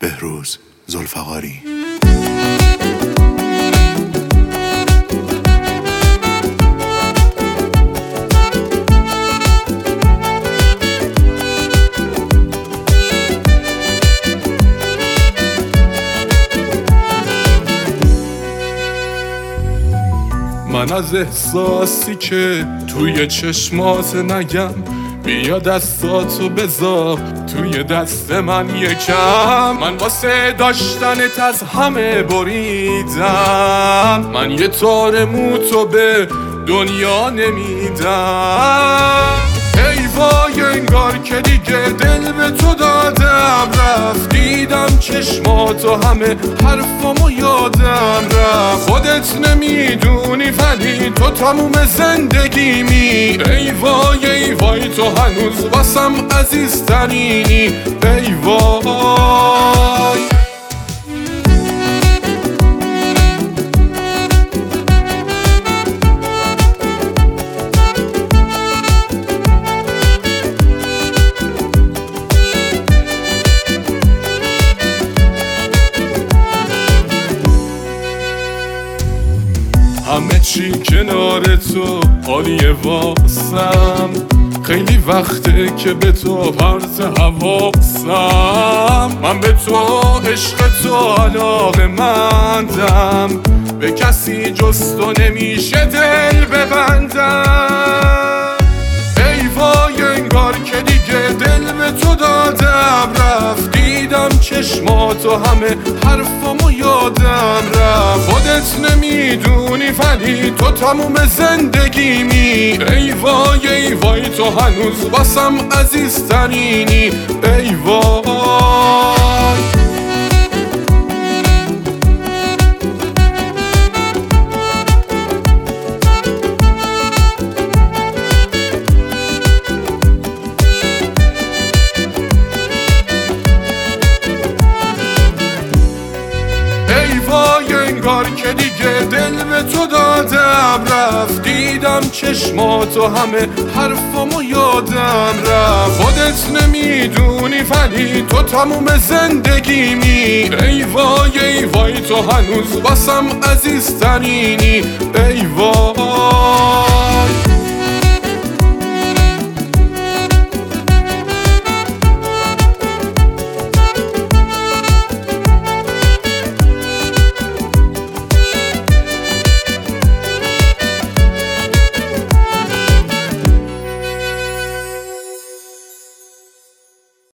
بهروز ذوالفقاری. من از احساسی که توی چشمات نگم بیا دستاتو بذار توی دست من یکم. من واسه داشتنت از همه بریدم، من یه تار موتو به دنیا نمیدم. ای وای انگار که دیگه دل به تو دادم رفت، دیدم چشماتو همه حرفامو یادم رفت. خودت نمیدونی ولی تو تموم زندگیمی. ای وای تو هنوز واسم عزیزترینی. ای وای همه چی کنار تو عالیه واسم، خیلی وقته که به تو پرت حواسم. من به تو عشق تو علاقه مندم، به کسی جز تو نمیشه دل ببندم. ای وای انگار که دیگه دل به تو دادم رفت، دیدم چشماتو همه حرفامو یادم رفت. خودت نمیدونی ولی تو تموم زندگیمی. ای وای تو هنوز واسم عزیزترینی. ای وای انگار که دیگه دل به تو دادم رفت، دیدم چشماتو همه حرفامو یادم رفت. خودت نمیدونی ولی تو تموم زندگیمی. ای وای تو هنوز واسم عزیزترینی. ای وای